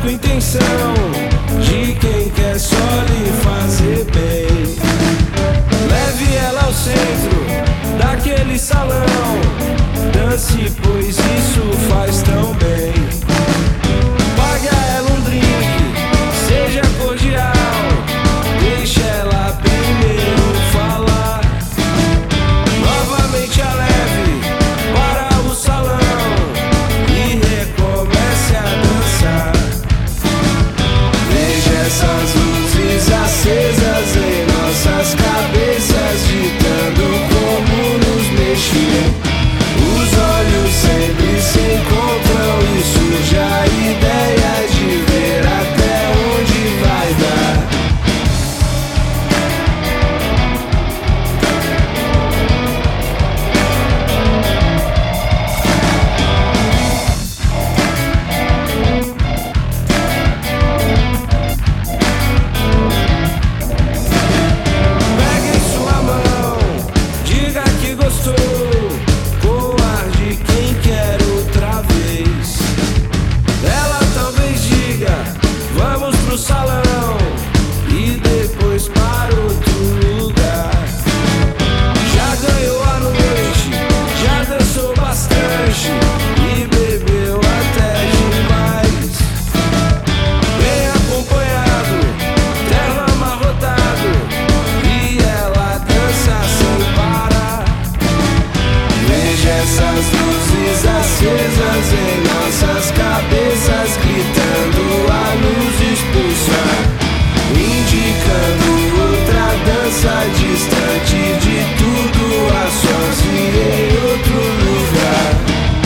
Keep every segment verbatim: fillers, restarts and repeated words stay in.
tua intenção, de quem quer só lhe fazer bem. Leve ela ao centro daquele salão, dance, pois isso faz tão bem. Pague a ela um drink, seja cordial, deixa ela primeiro falar. Novamente a leve para o salão e recomece a dançar. Veja essas luzes acesas em nossas cabeças, ditando como nos mexer. Os olhos sempre se encontram e surge a ideia de ver até onde vai dar. Pegue em sua mão, diga que gostou, com ar de quem quer outra vez. Ela talvez diga, vamos pro salão e depois para outro lugar. Já ganhou a noite, já dançou bastante e bebeu até demais. Bem acompanhado, terno amarrotado, e ela dança sem parar. Veja essas luzes acesas em nossas cabeças, gritando a nos expulsar, indicando outra dança distante de tudo, a sós e em outro lugar.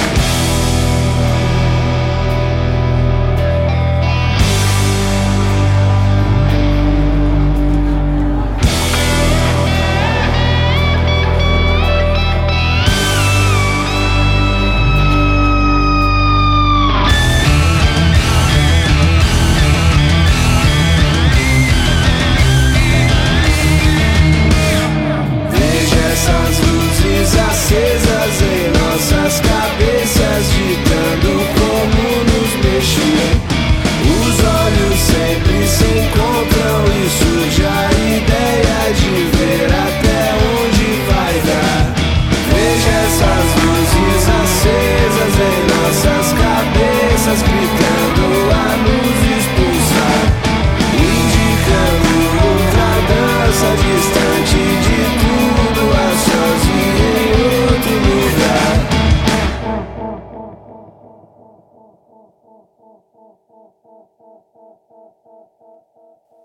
Veja essas luzes acesas em nossas cabeças, ditando como nos mexer. Os olhos sempre se encontram e surge a ideia de ver até onde vai dar. Veja essas luzes acesas em nossas cabeças, gritando a nos expulsar, indicando outra dança distante de tudo, a sós e em outro lugar.